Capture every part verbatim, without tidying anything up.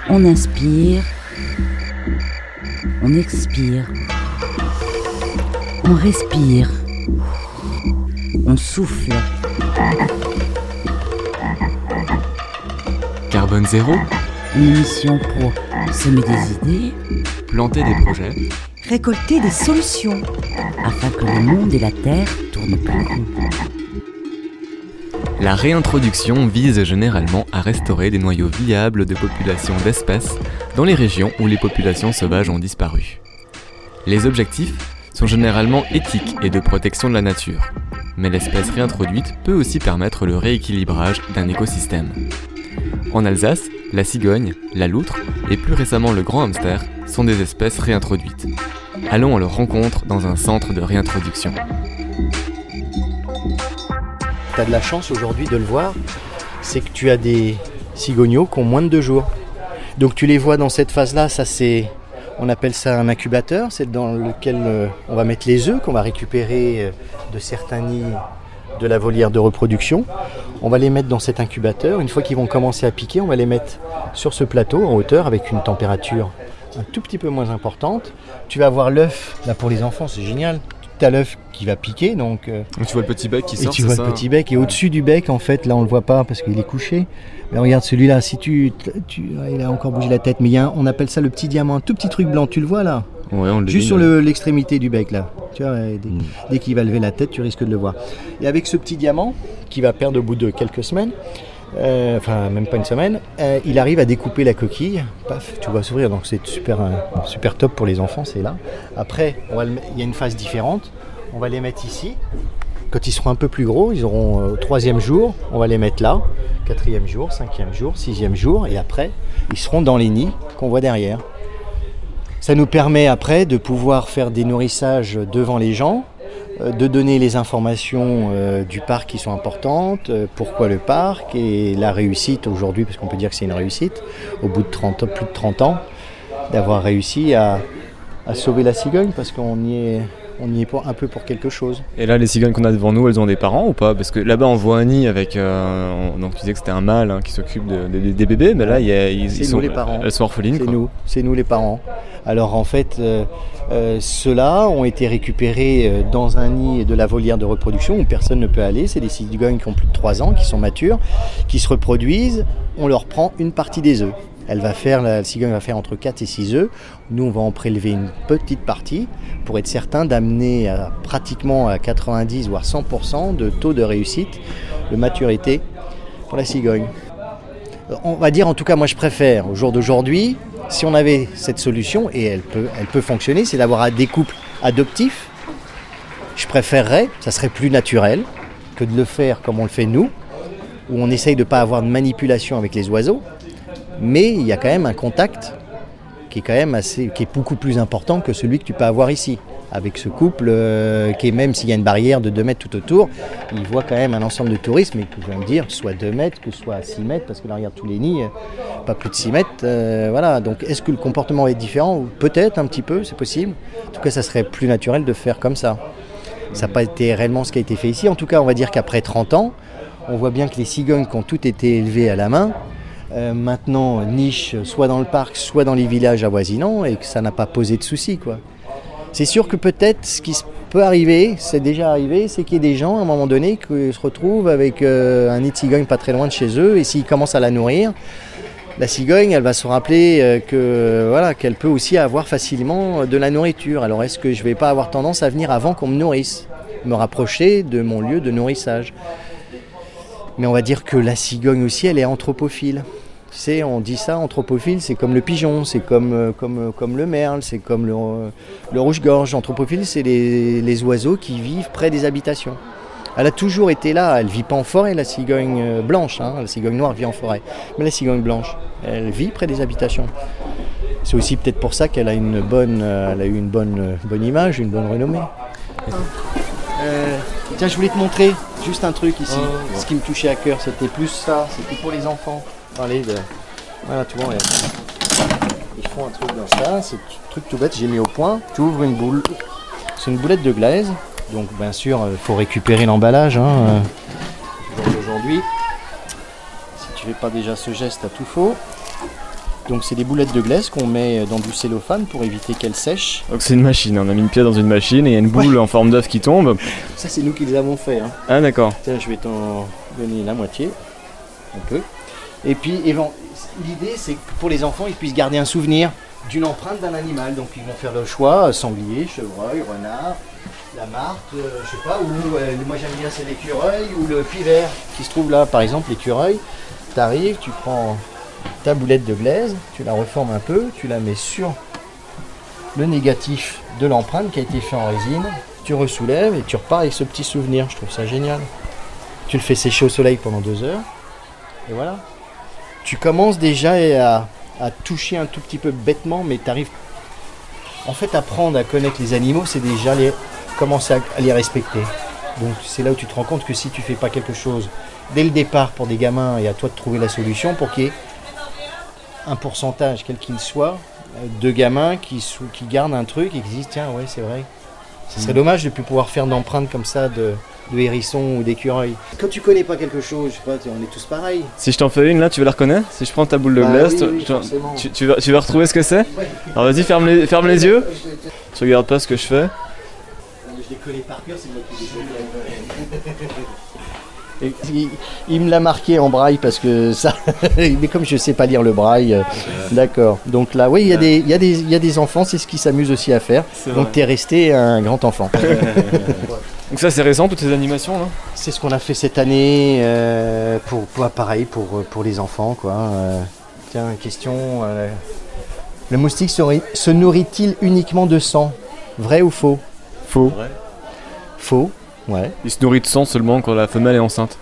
On inspire, on expire, on respire, on souffle. Carbone zéro, Une émission pour semer des idées, planter des projets, récolter des solutions. afin que le monde et la Terre tournent plus rond. La réintroduction vise généralement à restaurer des noyaux viables de populations d'espèces dans les régions où les populations sauvages ont disparu. Les objectifs sont généralement éthiques et de protection de la nature, mais l'espèce réintroduite peut aussi permettre le rééquilibrage d'un écosystème. En Alsace, la cigogne, la loutre et plus récemment le grand hamster sont des espèces réintroduites. Allons à leur rencontre dans un centre de réintroduction. Tu as de la chance aujourd'hui de le voir, c'est que tu as des cigogneaux qui ont moins de deux jours. Donc tu les vois dans cette phase-là, ça c'est, on appelle ça un incubateur, c'est dans lequel euh, on va mettre les œufs qu'on va récupérer euh, de certains nids de la volière de reproduction. On va les mettre dans cet incubateur. Une fois qu'ils vont commencer à piquer, on va les mettre sur ce plateau en hauteur avec une température un tout petit peu moins importante. Tu vas avoir l'œuf, là pour les enfants c'est génial. Tu as l'œuf qui va piquer, donc, euh, Donc tu vois le petit bec qui et sort, tu c'est vois ça le petit bec, et au-dessus du bec, en fait, là on le voit pas parce qu'il est couché. Mais regarde celui-là, si tu, tu, il a encore bougé la tête, mais il y a un, on appelle ça le petit diamant, un tout petit truc blanc, tu le vois là, Ouais, on le juste devine, sur ouais. le- l'extrémité du bec là. Tu vois, et dès, Mm. dès qu'il va lever la tête, tu risques de le voir. Et avec ce petit diamant qui va perdre au bout de quelques semaines, euh, enfin même pas une semaine, euh, il arrive à découper la coquille. Paf, tu vois s'ouvrir, donc c'est super, euh, super top pour les enfants, c'est là. Après, on va le mettre- il y a une phase différente. On va les mettre ici. Quand ils seront un peu plus gros, ils auront euh, au troisième jour, on va les mettre là, quatrième jour, cinquième jour, sixième jour, et après, ils seront dans les nids qu'on voit derrière. Ça nous permet après de pouvoir faire des nourrissages devant les gens, euh, de donner les informations euh, du parc qui sont importantes, euh, pourquoi le parc et la réussite aujourd'hui, parce qu'on peut dire que c'est une réussite, au bout de trente, plus de trente ans, d'avoir réussi à, à sauver la cigogne, parce qu'on y est... On y est pour, un peu pour quelque chose. Et là, les cigognes qu'on a devant nous, elles ont des parents ou pas? Parce que là-bas, on voit un nid avec. Euh, on- donc tu disais que c'était un mâle hein, qui s'occupe de- de- des bébés, mais là, il y a, ils, C'est ils nous, sont, les parents. elles sont orphelines. C'est quoi. nous, c'est nous les parents. Alors en fait, euh, euh, ceux-là ont été récupérés euh, dans un nid de la volière de reproduction où personne ne peut aller. C'est des cigognes qui ont plus de trois ans, qui sont matures, qui se reproduisent. On leur prend une partie des œufs. Elle va faire, la cigogne va faire entre quatre et six œufs. Nous, on va en prélever une petite partie pour être certain d'amener à pratiquement à quatre-vingt-dix voire cent pour cent de taux de réussite, de maturité pour la cigogne. On va dire, en tout cas, moi je préfère au jour d'aujourd'hui, si on avait cette solution, et elle peut, elle peut fonctionner, c'est d'avoir des couples adoptifs. Je préférerais, ça serait plus naturel que de le faire comme on le fait nous, où on essaye de ne pas avoir de manipulation avec les oiseaux, mais il y a quand même un contact qui est quand même assez, qui est beaucoup plus important que celui que tu peux avoir ici. Avec ce couple, euh, qui est, même s'il y a une barrière de deux mètres tout autour, il voit quand même un ensemble de touristes, mais que je viens de dire, soit deux mètres, que ce soit six mètres, parce que là, regarde tous les nids, euh, pas plus de six mètres. euh, voilà. Donc, est-ce que le comportement va être différent? Peut-être un petit peu, c'est possible. En tout cas, ça serait plus naturel de faire comme ça. Ça n'a pas été réellement ce qui a été fait ici. En tout cas, on va dire qu'après trente ans, on voit bien que les cigognes qui ont toutes été élevées à la main, euh, maintenant nichent soit dans le parc, soit dans les villages avoisinants, et que ça n'a pas posé de soucis, quoi. C'est sûr que peut-être ce qui peut arriver, c'est déjà arrivé, c'est qu'il y ait des gens à un moment donné qui se retrouvent avec euh, un nid de cigogne pas très loin de chez eux, et s'ils commencent à la nourrir, la cigogne, elle va se rappeler euh, que, voilà, qu'elle peut aussi avoir facilement de la nourriture. Alors est-ce que je ne vais pas avoir tendance à venir avant qu'on me nourrisse, me rapprocher de mon lieu de nourrissage? Mais on va dire que la cigogne aussi, elle est anthropophile. Tu sais, on dit ça, anthropophile, c'est comme le pigeon, c'est comme, euh, comme, euh, comme le merle, c'est comme le, euh, le rouge-gorge. Anthropophile, c'est les, les oiseaux qui vivent près des habitations. Elle a toujours été là, elle ne vit pas en forêt, la cigogne euh, blanche, hein. La cigogne noire vit en forêt. Mais la cigogne blanche, elle vit près des habitations. C'est aussi peut-être pour ça qu'elle a, une bonne, euh, elle a eu une bonne, euh, bonne image, une bonne renommée. Euh, tiens, je voulais te montrer juste un truc ici. Oh, bon. Ce qui me touchait à cœur, c'était plus ça, c'était pour les enfants. Allez, de... voilà, tu vois, regarde. Ils font un truc dans ça, c'est un truc tout bête, j'ai mis au point. Tu ouvres une boule, c'est une boulette de glaise, donc bien sûr, il faut récupérer l'emballage. Hein. Aujourd'hui, si tu fais pas déjà ce geste, t'as tout faux. Donc c'est des boulettes de glaise qu'on met dans du cellophane pour éviter qu'elles sèchent. Donc c'est une machine, on a mis une pièce dans une machine et il y a une boule Ouais. en forme d'œuf qui tombe. Ça c'est nous qui les avons fait. Hein. Ah d'accord. Tiens, je vais t'en donner la moitié, un peu. Et puis évent- l'idée c'est que pour les enfants ils puissent garder un souvenir d'une empreinte d'un animal. Donc ils vont faire le choix, sanglier, chevreuil, renard, la martre, euh, je sais pas, ou euh, moi j'aime bien c'est l'écureuil ou le pivert qui se trouve là. Par exemple l'écureuil, tu arrives, tu prends ta boulette de glaise, tu la reformes un peu, tu la mets sur le négatif de l'empreinte qui a été fait en résine, tu ressoulèves et tu repars avec ce petit souvenir. Je trouve ça génial. Tu le fais sécher au soleil pendant deux heures et voilà. Tu commences déjà à, à toucher un tout petit peu bêtement, mais tu arrives. En fait, apprendre à connaître les animaux, c'est déjà les, commencer à, à les respecter. Donc c'est là où tu te rends compte que si tu fais pas quelque chose dès le départ pour des gamins et à toi de trouver la solution pour qu'il y ait un pourcentage, quel qu'il soit, de gamins qui, sou- qui gardent un truc et qui disent tiens ouais c'est vrai. Ce serait dommage de ne plus pouvoir faire d'empreintes comme ça de, de hérissons ou d'écureuils. Quand tu connais pas quelque chose, je sais pas, on est tous pareils. Si je t'en fais une là, tu veux la reconnaître? Si je prends ta boule de Bah glace, oui, tu- oui, tu, forcément. tu- tu vas, tu vas retrouver ce que c'est? Alors vas-y, ferme les, ferme les yeux. Tu regardes pas ce que je fais. Je les connais par cœur, c'est moi qui les connais. Et il, il me l'a marqué en braille parce que ça. Mais comme je sais pas lire le braille, euh, d'accord. Donc là, oui, il y, a des- il y, a des- il y a des enfants, c'est ce qu'ils s'amusent aussi à faire. Donc tu es resté un grand enfant. Donc ça c'est récent, toutes ces animations là? C'est ce qu'on a fait cette année euh, pour, pour pareil pour, pour les enfants quoi. Euh, tiens, question. euh, le moustique se, ri- se nourrit-il uniquement de sang? Vrai ou faux? Faux. Faux. Ouais. Il se nourrit de sang seulement quand la femelle est enceinte.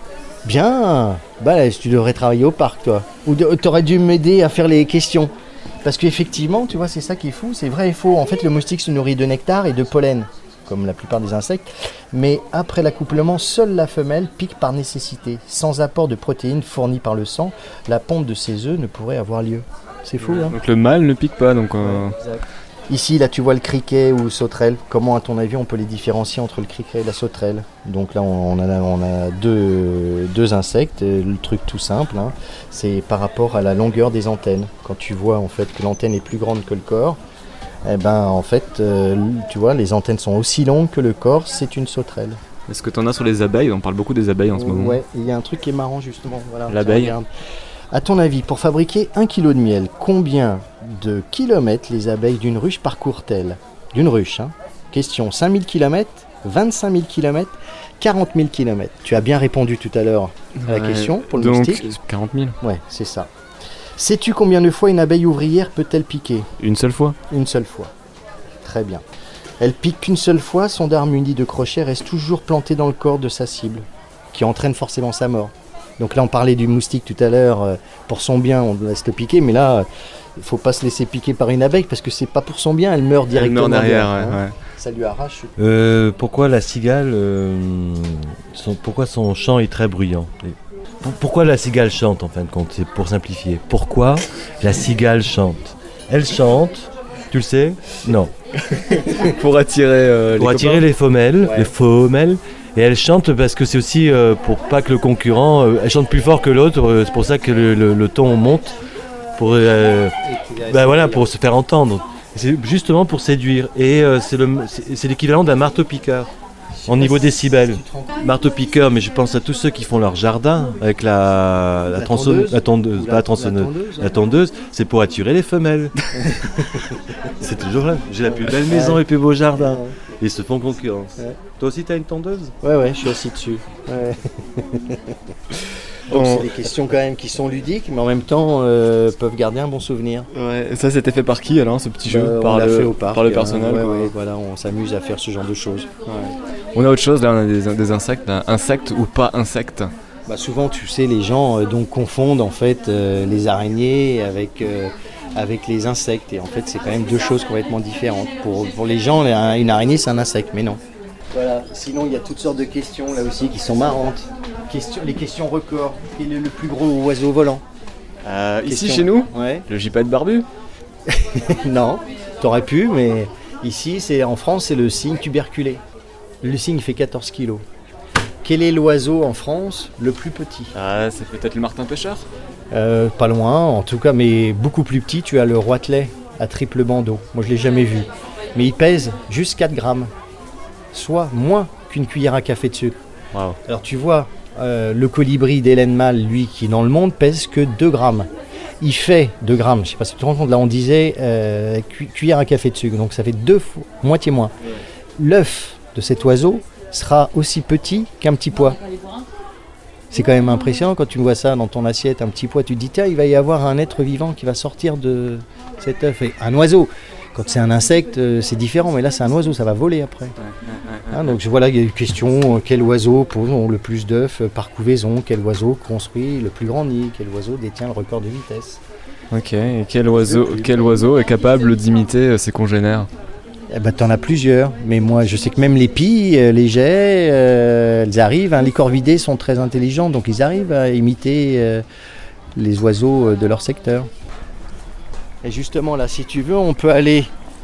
Bien. Bah là, tu devrais travailler au parc toi. Ou de- t'aurais dû m'aider à faire les questions. Parce qu'effectivement, tu vois, c'est ça qui est fou, c'est vrai et faux. En fait, le moustique se nourrit de nectar et de pollen, comme la plupart des insectes. Mais après l'accouplement, seule la femelle pique par nécessité. Sans apport de protéines fournies par le sang, la ponte de ses œufs ne pourrait avoir lieu. C'est fou, hein? Donc le mâle ne pique pas, donc euh, Ici, là, tu vois le criquet ou le sauterelle. Comment, à ton avis, on peut les différencier entre le criquet et la sauterelle? Donc là, on on a, on a deux, deux insectes. Et le truc tout simple, hein, c'est par rapport à la longueur des antennes. Quand tu vois en fait que l'antenne est plus grande que le corps, eh ben, en fait, euh, tu vois, les antennes sont aussi longues que le corps. C'est une sauterelle. est-ce que tu en as sur les abeilles? On parle beaucoup des abeilles en ce moment. Ouais, il y a un truc qui est marrant justement. Voilà, L'abeille. tiens, regarde. À ton avis, pour fabriquer un kilo de miel, combien de kilomètres les abeilles d'une ruche parcourent-elles? D'une ruche, hein. Question, cinq mille kilomètres, vingt-cinq mille kilomètres, quarante mille kilomètres. Tu as bien répondu tout à l'heure à la Ouais, question pour le donc moustique. quarante mille. Ouais, c'est ça. Sais-tu combien de fois une abeille ouvrière peut-elle piquer? Une seule fois? Une seule fois. Très bien. Elle pique qu'une seule fois, son dard muni de crochet reste toujours planté dans le corps de sa cible, qui entraîne forcément sa mort. Donc là, on parlait du moustique tout à l'heure, euh, pour son bien, on laisse le piquer, mais là, il ne faut pas se laisser piquer par une abeille, parce que c'est pas pour son bien, elle meurt Elle directement. meurt derrière, hein. ouais, ouais. Ça lui arrache. Euh, pourquoi la cigale, euh, son, pourquoi son chant est très bruyant? Et pour- Pourquoi la cigale chante en fin de compte? C'est pour simplifier. Pourquoi la cigale chante? Elle chante, tu le sais? Non. Pour attirer euh, Pour les attirer copains. les femelles, Ouais. les femelles. Et elle chante parce que c'est aussi euh, pour pas que le concurrent, euh, elle chante plus fort que l'autre. euh, c'est pour ça que le, le- le ton monte. Pour, euh, ben voilà, pour se faire entendre. C'est justement pour séduire. Et euh, c'est le- c'est c'est l'équivalent d'un marteau-piqueur. En niveau décibels. Marteau-piqueur, mais je pense à tous ceux qui font leur jardin avec la, la, La tronçonneuse- tondeuse. la tondeuse, Ou pas la tronçonneuse, tondeuse, la hein. tondeuse, c'est pour attirer les femelles. C'est toujours là. J'ai la plus belle maison et le plus beau jardin. Ils se font concurrence. Ouais. Toi aussi, t'as une tondeuse? Ouais, ouais, je suis assis dessus. Ouais. Donc, On- c'est des questions quand même qui sont ludiques, mais en même temps euh, peuvent garder un bon souvenir. Ouais, ça c'était fait par qui alors ce petit jeu? Euh, par, on l'a le, fait au parc. par le hein. personnel Ouais, quoi. ouais, voilà, on s'amuse à faire ce genre de choses. On a autre chose là, on a des, des insectes, là. Insectes ou pas insectes? Bah, souvent, tu sais, les gens euh, donc confondent en fait euh, les araignées avec euh, avec les insectes, et en fait, c'est quand même deux choses complètement différentes. Pour, pour les gens, la- une araignée, c'est un insecte, mais non. Voilà. Sinon, il y a toutes sortes de questions là aussi qui sont marrantes. Question, les questions records. Quel est le plus gros oiseau volant? Euh, ici Question- chez nous, Ouais. le gypaète barbu. Non, t'aurais pu, mais ici, c'est en France, c'est le cygne tuberculé. Le cygne fait quatorze kilos. quel est l'oiseau en France le plus petit? Ah, c'est peut-être le martin pêcheur. Euh, Pas loin, en tout cas, mais beaucoup plus petit. Tu as le roitelet à triple bandeau. Moi, je ne l'ai jamais vu. Mais il pèse juste quatre grammes, soit moins qu'une cuillère à café de sucre. Wow. Alors tu vois, euh, le colibri d'Hélène Mal, lui, qui dans le monde pèse que deux grammes. Il fait deux grammes, je ne sais pas si tu te rends compte, là on disait euh, cu- cuillère à café de sucre, donc ça fait deux fois, moitié moins. L'œuf de cet oiseau sera aussi petit qu'un petit pois. C'est quand même impressionnant quand tu vois ça dans ton assiette, un petit pois, tu te dis tiens, il va y avoir un être vivant qui va sortir de cet œuf. Et un oiseau, quand c'est un insecte, euh, c'est différent, mais là c'est un oiseau, ça va voler après. Hein, donc voilà, il y a une question, euh, quel oiseau pose le plus d'œufs euh, par couvaison, quel oiseau construit le plus grand nid, quel oiseau détient le record de vitesse. Ok, et quel oiseau, quel oiseau est capable d'imiter euh, ses congénères? Eh ben, t'en as plusieurs, mais moi je sais que même les pies, euh, les jets, euh, elles arrivent, hein, les corvidés sont très intelligents, donc ils arrivent à imiter euh, les oiseaux euh, de leur secteur. Et justement là, si tu veux, on peut aller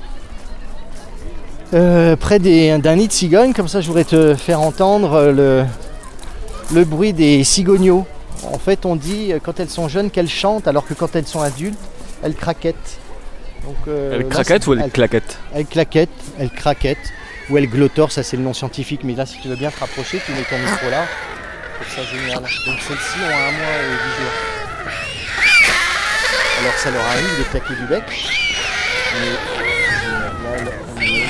euh, près des, d'un nid de cigogne, comme ça je voudrais te faire entendre le, le bruit des cigogneaux. En fait on dit euh, quand elles sont jeunes qu'elles chantent, alors que quand elles sont adultes, elles craquettent. Donc, euh, Elle là, craquette c'est- ou elle elles- claquette? Elle claquette, elle craquette, ou elle glottor, ça c'est le nom scientifique, mais là si tu veux bien te rapprocher, tu mets ton micro là, je trouve ça génial. Donc celles-ci ont un mois et dix jours. Alors ça leur arrive de claquer du bec, mais là, là, on est-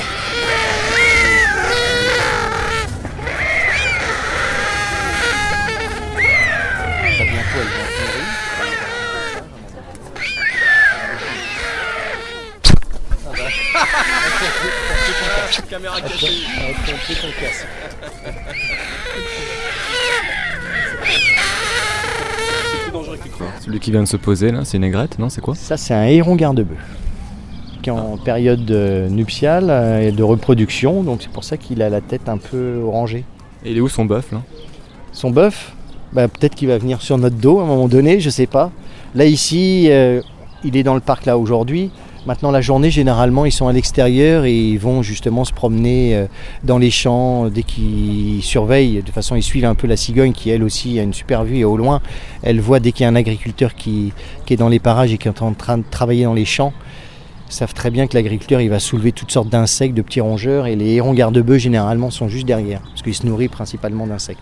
Ça, bientôt elles vont se nourrir. Caméra Elle fait un peu ton casque. Celui qui vient de se poser là, c'est une aigrette, non? C'est quoi? Ça, c'est un héron garde-bœuf qui est en période euh, nuptiale euh, et de reproduction, donc c'est pour ça qu'il a la tête un peu orangée. Et il est où son bœuf là? Son bœuf, bah, peut-être qu'il va venir sur notre dos à un moment donné, je sais pas. Là ici, euh, il est dans le parc là aujourd'hui. Maintenant la journée, généralement, ils sont à l'extérieur et ils vont justement se promener euh, dans les champs dès qu'ils surveillent. De toute façon, ils suivent un peu la cigogne qui, elle aussi, a une super vue et au loin, elle voit dès qu'il y a un agriculteur qui, qui est dans les parages et qui est en train de travailler dans les champs. Ils savent très bien que l'agriculteur il va soulever toutes sortes d'insectes, de petits rongeurs, et les hérons garde-bœufs généralement sont juste derrière, parce qu'ils se nourrissent principalement d'insectes.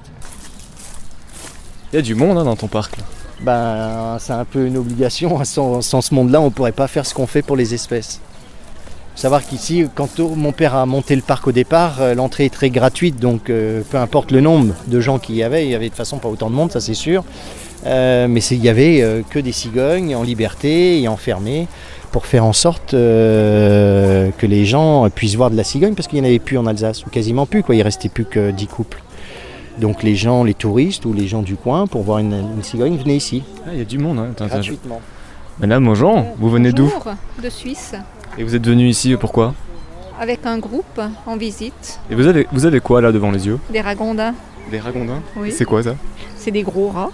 Il y a du monde hein, dans ton parc là. Ben, c'est un peu une obligation, sans, sans ce monde-là on ne pourrait pas faire ce qu'on fait pour les espèces. Il faut savoir qu'ici, quand mon père a monté le parc au départ, euh, l'entrée est très gratuite, donc euh, peu importe le nombre de gens qu'il y avait, il y avait de toute façon pas autant de monde, ça c'est sûr, euh, mais c'est, il y avait euh, que des cigognes en liberté et enfermées, pour faire en sorte euh, que les gens puissent voir de la cigogne, parce qu'il n'y en avait plus en Alsace, ou quasiment plus, quoi. Il ne restait plus que dix couples. Donc les gens, les touristes ou les gens du coin, pour voir une, une cigogne, venaient ici, Ah, il y a du monde. Hein. Attends, attends, je- gratuitement. Madame, bonjour, vous venez d'où? Bonjour, de Suisse, Et vous êtes venu ici pourquoi? avec un groupe en visite, Et vous avez, vous avez quoi là devant les yeux? des ragondins. Des ragondins? Oui. C'est quoi ça? C'est des gros rats.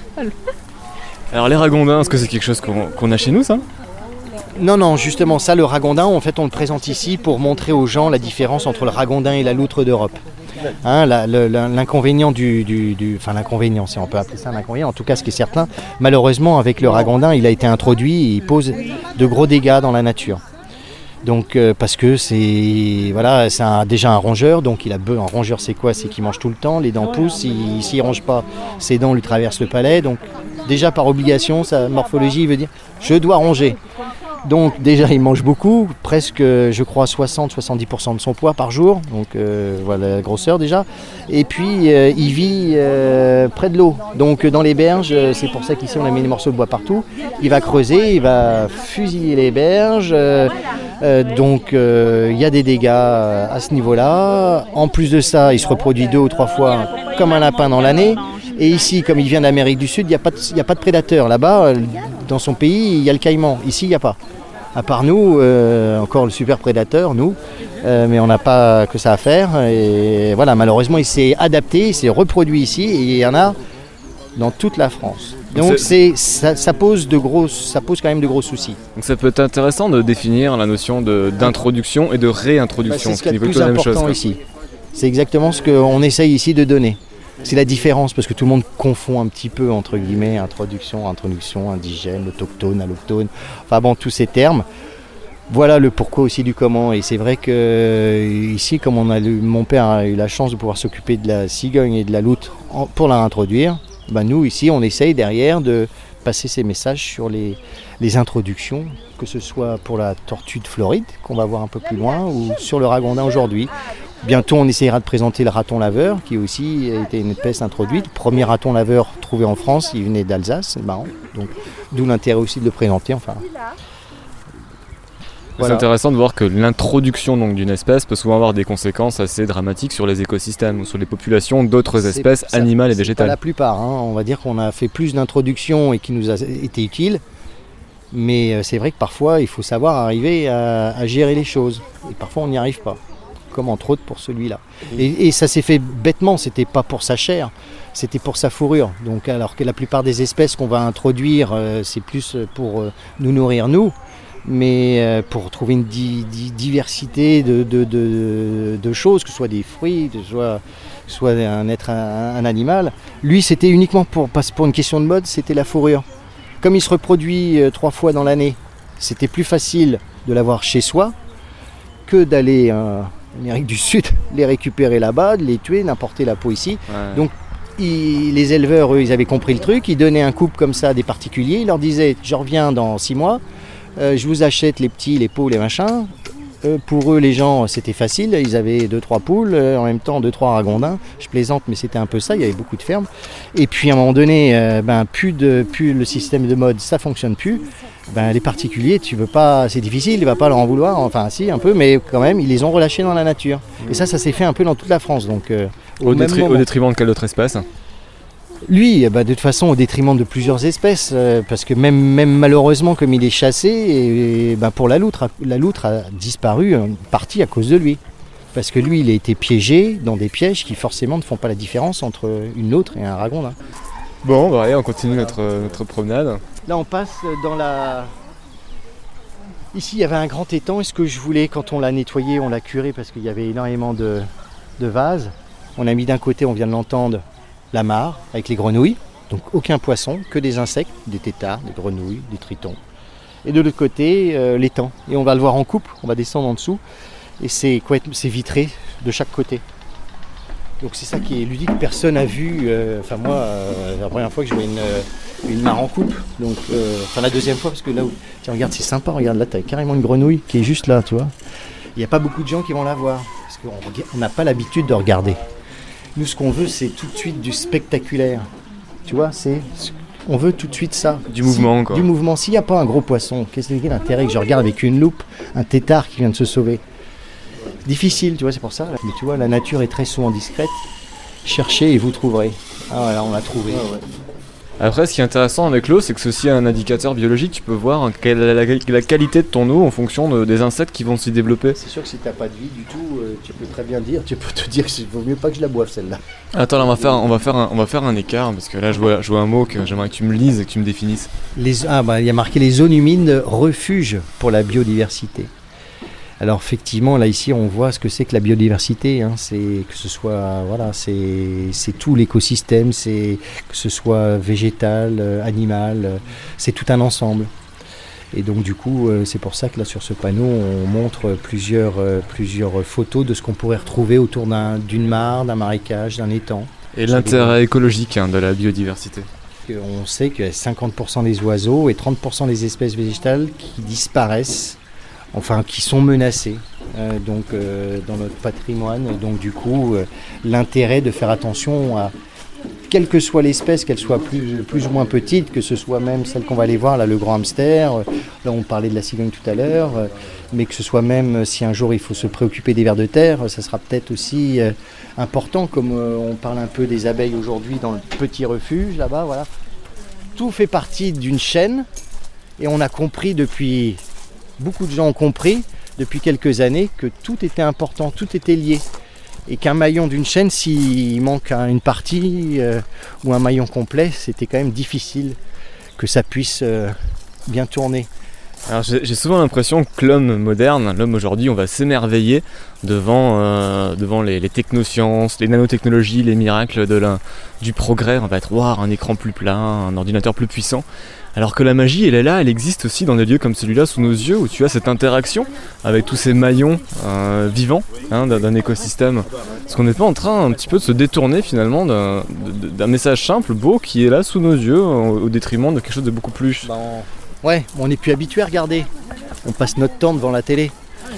Alors les ragondins, est-ce que c'est quelque chose qu'on qu'on a chez nous ça? Non, non, justement, ça, le ragondin, en fait, on le présente ici pour montrer aux gens la différence entre le ragondin et la loutre d'Europe. Hein, la- le- la- l'inconvénient du, du, du- Enfin, l'inconvénient, si on peut appeler ça un inconvénient, en tout cas, ce qui est certain, malheureusement, avec le ragondin, il a été introduit et il pose de gros dégâts dans la nature. Donc, euh, parce que c'est voilà, c'est un- déjà un rongeur, donc il a be- un rongeur, c'est quoi? C'est qu'il mange tout le temps, les dents poussent, il- s'il ne ronge pas, ses dents lui traversent le palais, donc déjà par obligation, sa morphologie veut dire je dois ronger. Donc déjà il mange beaucoup, presque je crois soixante à soixante-dix pour cent de son poids par jour, donc euh, voilà la grosseur déjà. Et puis euh, il vit euh, près de l'eau, donc dans les berges, euh, c'est pour ça qu'ici on a mis des morceaux de bois partout. Il va creuser, il va fusiller les berges, euh, euh, donc euh, il y a des dégâts euh, à ce niveau-là. En plus de ça, il se reproduit deux ou trois fois comme un lapin dans l'année. Et ici, comme il vient d'Amérique du Sud, il n'y a, pas de- il y a pas de prédateurs. Là-bas, euh, dans son pays, il y a le caïman. Ici, il n'y a pas. À part nous, euh, encore le super prédateur, nous, euh, mais on n'a pas que ça à faire. Et voilà, malheureusement, il s'est adapté, il s'est reproduit ici, et il y en a dans toute la France. Donc c'est, ça, ça pose de gros, ça pose quand même de gros soucis. Donc ça peut être intéressant de définir la notion de- d'introduction et de Bah, réintroduction, c'est ce ce qu'il qui y a n'est de pas plus la même chose. important quoi. ici. C'est exactement ce qu'on essaye ici de donner. C'est la différence, parce que tout le monde confond un petit peu, entre guillemets, introduction, introduction, indigène, autochtone, alloctone, enfin bon, tous ces termes. Voilà le pourquoi aussi du comment. Et c'est vrai que ici, comme on a eu, mon père a eu la chance de pouvoir s'occuper de la cigogne et de la loutre en, pour la introduire, ben nous ici on essaye derrière de passer ces messages sur les, les introductions, que ce soit pour la tortue de Floride, qu'on va voir un peu plus loin, ou sur le ragondin aujourd'hui. Bientôt on essayera de présenter le raton laveur, qui aussi a été une espèce introduite. Le premier raton laveur trouvé en France, il venait d'Alsace, c'est marrant. Donc d'où l'intérêt aussi de le présenter. Enfin. Voilà. C'est intéressant de voir que l'introduction donc d'une espèce peut souvent avoir des conséquences assez dramatiques sur les écosystèmes ou sur les populations d'autres espèces ça, animales et végétales. Pas la plupart, hein. On va dire qu'on a fait plus d'introductions et qui nous a été utiles, mais c'est vrai que parfois il faut savoir arriver à, à gérer les choses et parfois on n'y arrive pas, comme entre autres pour celui-là. Et, et ça s'est fait bêtement, c'était pas pour sa chair, c'était pour sa fourrure. Donc alors que la plupart des espèces qu'on va introduire, euh, c'est plus pour euh, nous nourrir nous. Mais euh, pour trouver une di- di- diversité de, de, de, de choses, que ce soit des fruits, que ce soit, que ce soit un être, un, un animal, lui c'était uniquement pour, pour une question de mode, c'était la fourrure. Comme il se reproduit euh, trois fois dans l'année, c'était plus facile de l'avoir chez soi que d'aller euh, en Amérique du Sud, les récupérer là-bas, de les tuer, d'importer la peau ici. Ouais. Donc ils, les éleveurs, eux, ils avaient compris le truc, ils donnaient un couple comme ça à des particuliers, ils leur disaient « je reviens dans six mois ». Euh, je vous achète les petits, les pots, les machins. Euh, pour eux, les gens, c'était facile. Ils avaient deux, trois poules, euh, en même temps deux, trois ragondins. Je plaisante, mais c'était un peu ça. Il y avait beaucoup de fermes. Et puis à un moment donné, euh, ben, plus, de, plus le système de mode, ça fonctionne plus. Ben, les particuliers, tu veux pas, c'est difficile. Il va pas leur en vouloir. Enfin, si, un peu, mais quand même, ils les ont relâchés dans la nature. Mmh. Et ça, ça s'est fait un peu dans toute la France. Donc, euh, au, au, détri- au détriment de quelle autre espèce ? Lui, bah, de toute façon, au détriment de plusieurs espèces, euh, parce que même, même malheureusement, comme il est chassé, et, et, bah, pour la loutre, la loutre a disparu en partie à cause de lui. Parce que lui, il a été piégé dans des pièges qui forcément ne font pas la différence entre une loutre et un ragondin. Bon, bah, allez, on continue notre, notre promenade. Là, on passe dans la... Ici, il y avait un grand étang, et ce que je voulais, quand on l'a nettoyé, on l'a curé, parce qu'il y avait énormément de, de vases. On a mis d'un côté, on vient de l'entendre, la mare avec les grenouilles, donc aucun poisson, que des insectes, des têtards, des grenouilles, des tritons. Et de l'autre côté, euh, l'étang. Et on va le voir en coupe, on va descendre en dessous, et c'est, quoi, c'est vitré de chaque côté. Donc c'est ça qui est ludique, personne n'a vu, euh, enfin moi, euh, la première fois que je vois une, une mare en coupe, donc, euh, enfin la deuxième fois, parce que là où, tiens regarde, c'est sympa, regarde là, t'as carrément une grenouille qui est juste là, tu vois. Il n'y a pas beaucoup de gens qui vont la voir, parce qu'on n'a pas l'habitude de regarder. Nous, ce qu'on veut, c'est tout de suite du spectaculaire. Tu vois, c'est... On veut tout de suite ça. Du mouvement, quoi. Du mouvement. S'il n'y a pas un gros poisson, qu'est-ce que c'est l'intérêt que je regarde avec une loupe un tétard qui vient de se sauver ? Difficile, tu vois, c'est pour ça. Mais tu vois, la nature est très souvent discrète. Cherchez et vous trouverez. Ah voilà, on l'a trouvé. Ah ouais. Après, ce qui est intéressant avec l'eau, c'est que c'est aussi un indicateur biologique. Tu peux voir quelle est la, la qualité de ton eau en fonction de, des insectes qui vont s'y développer. C'est sûr que si tu n'as pas de vie du tout, euh, tu peux très bien dire, tu peux te dire qu'il vaut mieux pas que je la boive celle-là. Attends, là, on va faire, on va faire, un, on va faire un écart, parce que là, je vois, je vois un mot que j'aimerais que tu me lises et que tu me définisses. Les, ah bah, il y a marqué les zones humides, refuge pour la biodiversité. Alors effectivement, là ici, on voit ce que c'est que la biodiversité. Hein. C'est que ce soit, voilà, c'est, c'est tout l'écosystème, c'est que ce soit végétal, euh, animal, euh, c'est tout un ensemble. Et donc du coup, euh, c'est pour ça que là sur ce panneau, on montre plusieurs, euh, plusieurs photos de ce qu'on pourrait retrouver autour d'un, d'une mare, d'un marécage, d'un étang. Et l'intérêt écologique hein, de la biodiversité. On sait que cinquante pour cent des oiseaux et trente pour cent des espèces végétales qui disparaissent. Enfin, qui sont menacés euh, donc, euh, dans notre patrimoine. Et donc, du coup, euh, l'intérêt de faire attention à, quelle que soit l'espèce, qu'elle soit plus, plus ou moins petite, que ce soit même celle qu'on va aller voir, là, le grand hamster, euh, là, on parlait de la cigogne tout à l'heure, euh, mais que ce soit même, si un jour il faut se préoccuper des vers de terre, ça sera peut-être aussi euh, important, comme euh, on parle un peu des abeilles aujourd'hui dans le petit refuge, là-bas, voilà. Tout fait partie d'une chaîne, et on a compris depuis... Beaucoup de gens ont compris depuis quelques années que tout était important, tout était lié. Et qu'un maillon d'une chaîne, s'il manque une partie euh, ou un maillon complet, c'était quand même difficile que ça puisse euh, bien tourner. Alors j'ai, j'ai souvent l'impression que l'homme moderne, l'homme aujourd'hui, on va s'émerveiller devant, euh, devant les, les technosciences, les nanotechnologies, les miracles de la, du progrès. On va être waouh, un écran plus plat, un ordinateur plus puissant. Alors que la magie, elle est là, elle existe aussi dans des lieux comme celui-là, sous nos yeux, où tu as cette interaction avec tous ces maillons euh, vivants hein, d'un, d'un écosystème. Est-ce qu'on n'est pas en train un petit peu de se détourner finalement d'un, d'un message simple, beau, qui est là sous nos yeux, au, au détriment de quelque chose de beaucoup plus... Ben, on... Ouais, on n'est plus habitué à regarder. On passe notre temps devant la télé.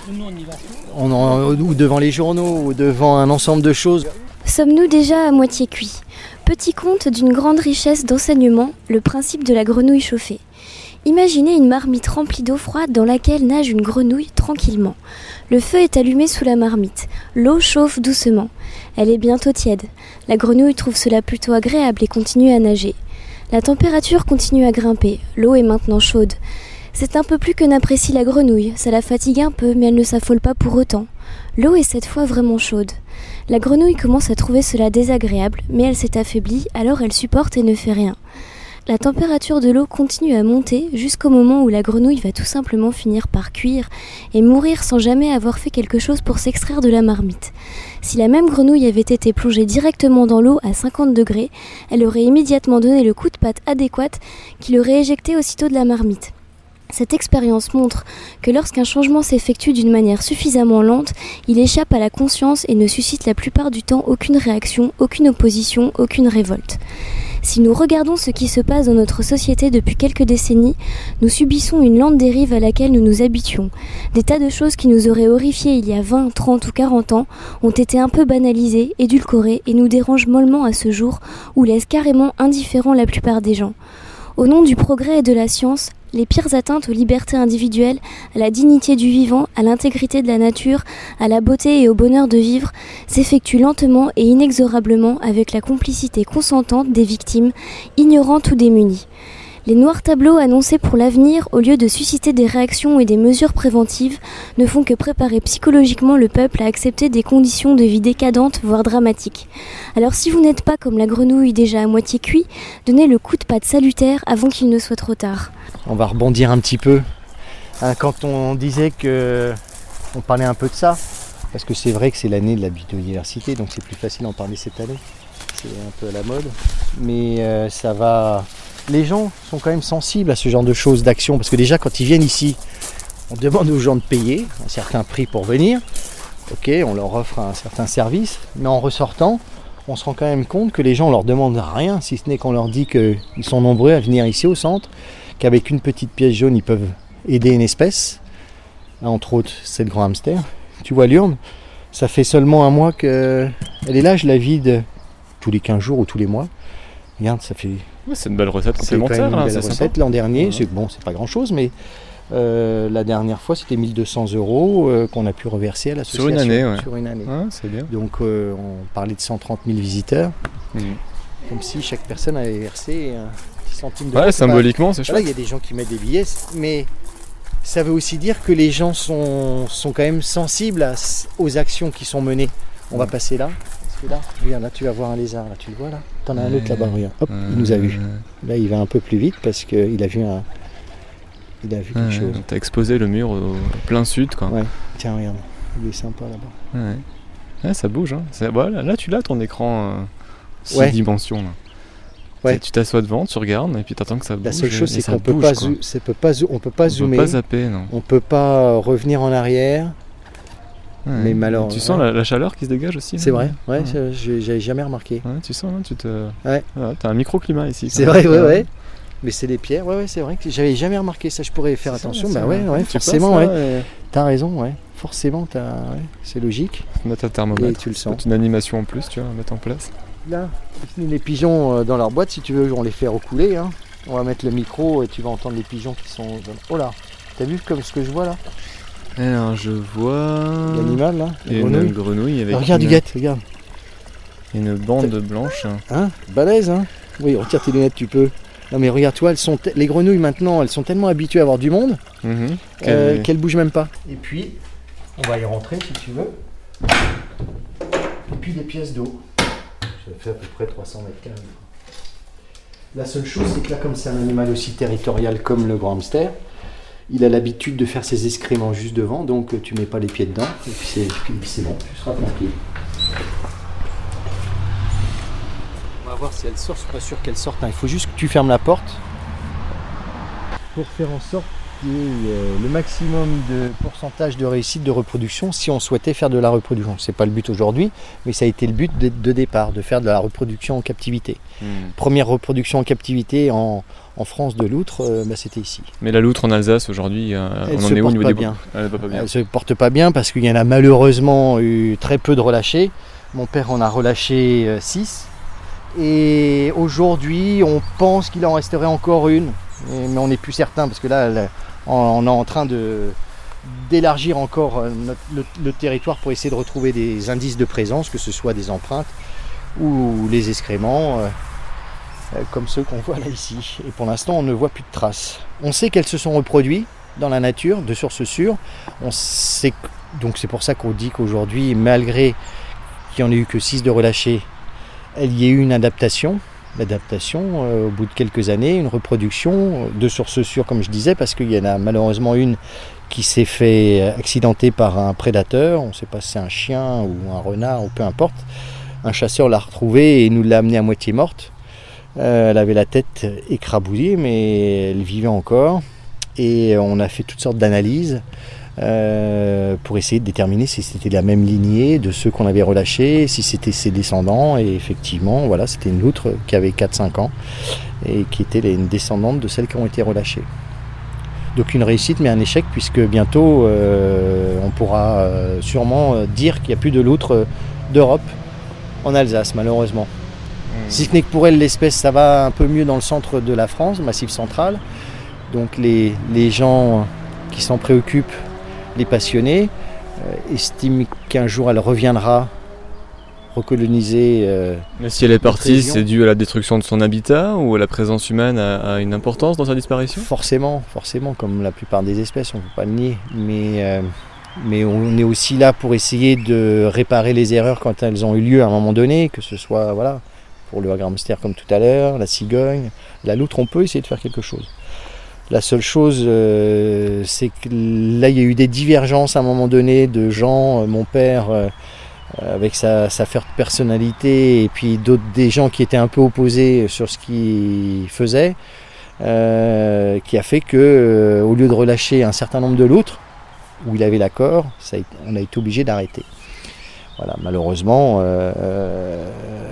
On en... Ou devant les journaux, ou devant un ensemble de choses. Sommes-nous déjà à moitié cuits ? Petit conte d'une grande richesse d'enseignement, le principe de la grenouille chauffée. Imaginez une marmite remplie d'eau froide dans laquelle nage une grenouille tranquillement. Le feu est allumé sous la marmite. L'eau chauffe doucement. Elle est bientôt tiède. La grenouille trouve cela plutôt agréable et continue à nager. La température continue à grimper. L'eau est maintenant chaude. C'est un peu plus que n'apprécie la grenouille. Ça la fatigue un peu, mais elle ne s'affole pas pour autant. L'eau est cette fois vraiment chaude. La grenouille commence à trouver cela désagréable, mais elle s'est affaiblie, alors elle supporte et ne fait rien. La température de l'eau continue à monter jusqu'au moment où la grenouille va tout simplement finir par cuire et mourir sans jamais avoir fait quelque chose pour s'extraire de la marmite. Si la même grenouille avait été plongée directement dans l'eau à cinquante degrés, elle aurait immédiatement donné le coup de patte adéquat qui l'aurait éjectée aussitôt de la marmite. Cette expérience montre que lorsqu'un changement s'effectue d'une manière suffisamment lente, il échappe à la conscience et ne suscite la plupart du temps aucune réaction, aucune opposition, aucune révolte. Si nous regardons ce qui se passe dans notre société depuis quelques décennies, nous subissons une lente dérive à laquelle nous nous habituons. Des tas de choses qui nous auraient horrifiés il y a vingt, trente ou quarante ans ont été un peu banalisées, édulcorées et nous dérangent mollement à ce jour ou laissent carrément indifférents la plupart des gens. Au nom du progrès et de la science, les pires atteintes aux libertés individuelles, à la dignité du vivant, à l'intégrité de la nature, à la beauté et au bonheur de vivre, s'effectuent lentement et inexorablement avec la complicité consentante des victimes, ignorantes ou démunies. Les noirs tableaux annoncés pour l'avenir, au lieu de susciter des réactions et des mesures préventives, ne font que préparer psychologiquement le peuple à accepter des conditions de vie décadentes, voire dramatiques. Alors si vous n'êtes pas comme la grenouille déjà à moitié cuit, donnez le coup de patte salutaire avant qu'il ne soit trop tard. On va rebondir un petit peu. Hein, quand on disait que... On parlait un peu de ça, parce que c'est vrai que c'est l'année de la biodiversité, donc c'est plus facile d'en parler cette année. C'est un peu à la mode. Mais euh, ça va... Les gens sont quand même sensibles à ce genre de choses, d'actions, parce que déjà quand ils viennent ici, on demande aux gens de payer un certain prix pour venir. Ok, on leur offre un certain service, mais en ressortant, on se rend quand même compte que les gens ne leur demandent rien, si ce n'est qu'on leur dit qu'ils sont nombreux à venir ici au centre, qu'avec une petite pièce jaune, ils peuvent aider une espèce. Là, entre autres, c'est le grand hamster. Tu vois l'urne, ça fait seulement un mois qu'elle est là, je la vide tous les quinze jours ou tous les mois. Regarde, ça fait... Ouais, c'est une belle recette C'est quand complémentaire. même une Là, belle c'est recette. sympa. L'an dernier, Ouais. c'est bon, c'est pas grand chose, mais euh, la dernière fois c'était mille deux cents euros euh, qu'on a pu reverser à l'association. Sur une année, ouais. Sur une année. Ouais, c'est bien. Donc euh, on parlait de cent trente mille visiteurs, Mhm. comme si chaque personne avait versé un petit centime d'euro. Ouais, C'est pas- symboliquement, c'est Voilà, chouette. il y a des gens qui mettent des billets, mais ça veut aussi dire que les gens sont, sont quand même sensibles à- aux actions qui sont menées. On va passer là. Parce que là, regarde, là tu vas voir un lézard, là tu le vois là. T'en as un autre là-bas, regarde. Hop, il nous a vu. Là il va un peu plus vite parce qu'il a vu un. Il a vu quelque Ouais, chose. donc t'as exposé le mur au plein sud, quoi. Ouais. Tiens, regarde, il est sympa là-bas. Ouais. Ouais, ça bouge. Hein. C'est- voilà, là, tu l'as ton écran euh, six Ouais. dimensions. Là. Ouais. Tu tu t'assois devant, tu regardes et puis t'attends que ça bouge. La seule chose, et c'est ça qu'on peut bouge, pas, quoi. zo- c'est peut pas, zo- on peut pas On zoomer, peut pas zapper, non. on peut pas revenir en arrière. Ouais. Mais malheur- Tu sens ouais. la, la chaleur qui se dégage aussi. C'est là vrai, ouais, Ouais. c'est- j'ai- j'avais jamais remarqué. Ouais, tu sens, là, tu te. Ouais. Voilà, t'as un microclimat ici. C'est quand vrai, même. ouais, ouais. Mais c'est des pierres, ouais, ouais, c'est vrai que j'avais jamais remarqué ça. Je pourrais faire C'est ça, attention. c'est Bah vrai. ouais, ouais, Tu passes, forcément, là, ouais. et T'as raison, ouais. Forcément, t'as, ouais, c'est logique. Tu mets ta Et thermomètre. tu le C'est sens. une animation en plus, tu vois, à mettre en place. Là, les pigeons euh, dans leur boîte, si tu veux, on les fait recouler. Hein. On va mettre le micro et tu vas entendre les pigeons qui sont. dans- Oh là, t'as vu comme ce que je vois là, Alors, je vois. l'animal là, Il y la a une grenouille. grenouille avec Ah, regarde, une, Huguette, regarde. une bande blanche. Hein, balèze, hein. Oui, retire tes lunettes, tu peux. Non mais regarde-toi, elles sont te- les grenouilles maintenant, elles sont tellement habituées à avoir du monde Mhm. euh, Quelle- qu'elles bougent même pas. Et puis, on va y rentrer si tu veux. Et puis des pièces d'eau. Ça fait à peu près trois cents mètres carrés. La seule chose, c'est que là, comme c'est un animal aussi territorial comme le grand hamster, il a l'habitude de faire ses excréments juste devant, donc tu mets pas les pieds dedans, et puis c'est, puis c'est bon, tu seras tranquille. On va voir si elle sort, je suis pas sûr qu'elle sorte, hein. Il faut juste que tu fermes la porte pour faire en sorte qu'il y ait euh, le maximum de pourcentage de réussite de reproduction si on souhaitait faire de la reproduction. C'est pas le but aujourd'hui, mais ça a été le but de, de départ, de faire de la reproduction en captivité. Mmh. Première reproduction en captivité en, en France de loutre, euh, bah, c'était ici. Mais la loutre en Alsace aujourd'hui, euh, on en est où au niveau des bien. Elle ne va pas bien. Elle se porte pas bien parce qu'il y en a malheureusement eu très peu de relâchés. Mon père en a relâché six. Et aujourd'hui, on pense qu'il en resterait encore une. Mais on n'est plus certain parce que là, on est en train de, d'élargir encore notre, le, le territoire pour essayer de retrouver des indices de présence, que ce soit des empreintes ou les excréments, euh, comme ceux qu'on voit là ici. Et pour l'instant, on ne voit plus de traces. On sait qu'elles se sont reproduites dans la nature, de source sûre. On sait que, donc c'est pour ça qu'on dit qu'aujourd'hui, malgré qu'il n'y en ait eu que six de relâchés, il y a eu une adaptation. L'adaptation, euh, au bout de quelques années, une reproduction de source sûre, comme je disais, parce qu'il y en a malheureusement une qui s'est fait accidenter par un prédateur. On ne sait pas si c'est un chien ou un renard ou peu importe. Un chasseur l'a retrouvée et nous l'a amenée à moitié morte. Euh, elle avait la tête écrabouillée, mais elle vivait encore. Et on a fait toutes sortes d'analyses euh, pour essayer de déterminer si c'était la même lignée de ceux qu'on avait relâchés, si c'était ses descendants. Et effectivement, voilà, c'était une loutre qui avait quatre cinq ans et qui était une descendante de celles qui ont été relâchées. Donc une réussite mais un échec, puisque bientôt euh, on pourra euh, sûrement dire qu'il n'y a plus de loutre d'Europe en Alsace, malheureusement. Mmh. Si ce n'est que pour elle, l'espèce, ça va un peu mieux dans le centre de la France, Massif central. Donc les, les gens qui s'en préoccupent, les passionnés, euh, estiment qu'un jour elle reviendra recoloniser. Euh, Mais si elle est partie, c'est dû à la destruction de son habitat ou la présence humaine a, a une importance dans sa disparition ? Forcément, forcément, comme la plupart des espèces, on ne peut pas le nier. Mais, euh, mais on est aussi là pour essayer de réparer les erreurs quand elles ont eu lieu à un moment donné, que ce soit voilà, pour le hamster comme tout à l'heure, la cigogne, la loutre, on peut essayer de faire quelque chose. La seule chose, euh, c'est que là, il y a eu des divergences à un moment donné de gens, euh, mon père, euh, avec sa, sa forte personnalité, et puis d'autres, des gens qui étaient un peu opposés sur ce qu'il faisait, euh, qui a fait que, euh, au lieu de relâcher un certain nombre de loutres, où il avait l'accord, ça a été, on a été obligé d'arrêter. Voilà, malheureusement, euh, euh,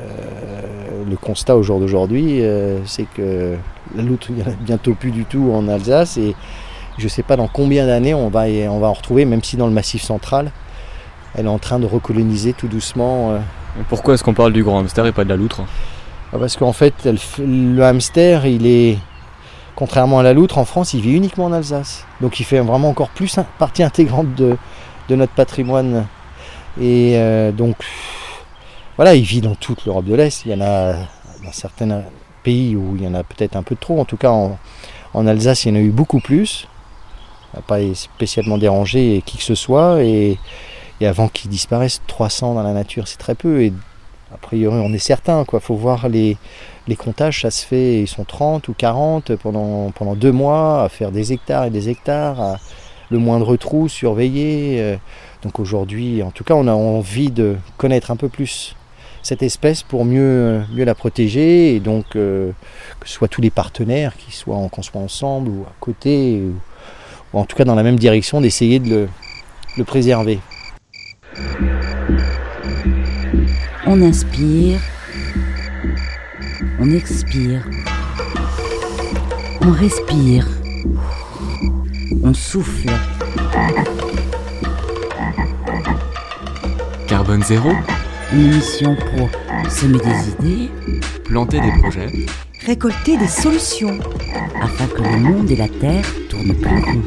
le constat au jour d'aujourd'hui, euh, c'est que la loutre, il n'y en a bientôt plus du tout en Alsace, et je ne sais pas dans combien d'années on va, on va en retrouver, même si dans le Massif central, elle est en train de recoloniser tout doucement. Euh. Pourquoi est-ce qu'on parle du grand hamster et pas de la loutre ? Parce qu'en fait, elle, le hamster, il est, contrairement à la loutre, en France, il vit uniquement en Alsace. Donc il fait vraiment encore plus partie intégrante de, de notre patrimoine. Et euh, donc, voilà, il vit dans toute l'Europe de l'Est. Il y en a dans certains pays où il y en a peut-être un peu trop. En tout cas, en, en Alsace, il y en a eu beaucoup plus. Ça n'a pas spécialement dérangé qui que ce soit. Et, et avant qu'ils disparaissent, trois cents dans la nature, c'est très peu. Et a priori, on est certain. Il faut voir les, les comptages, ça se fait, ils sont trente ou quarante pendant, pendant deux mois, à faire des hectares et des hectares, à le moindre trou surveillé. Donc aujourd'hui, en tout cas, on a envie de connaître un peu plus cette espèce pour mieux, mieux la protéger, et donc euh, que ce soit tous les partenaires, qui soient, qu'on soit ensemble ou à côté, ou, ou en tout cas dans la même direction, d'essayer de le, le préserver. On inspire, on expire, on respire, on souffle. Carbone zéro, Une émission pour semer des idées, planter des projets, Récolter des solutions. afin que le monde et la Terre tournent plus rond.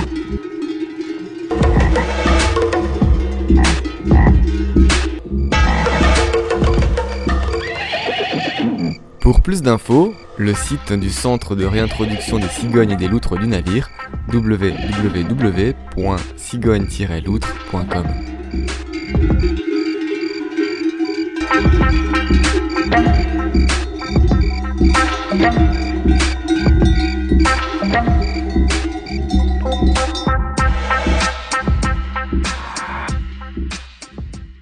Pour plus d'infos, le site du Centre de réintroduction des cigognes et des loutres du navire, w w w point cigogne tiret loutre point com.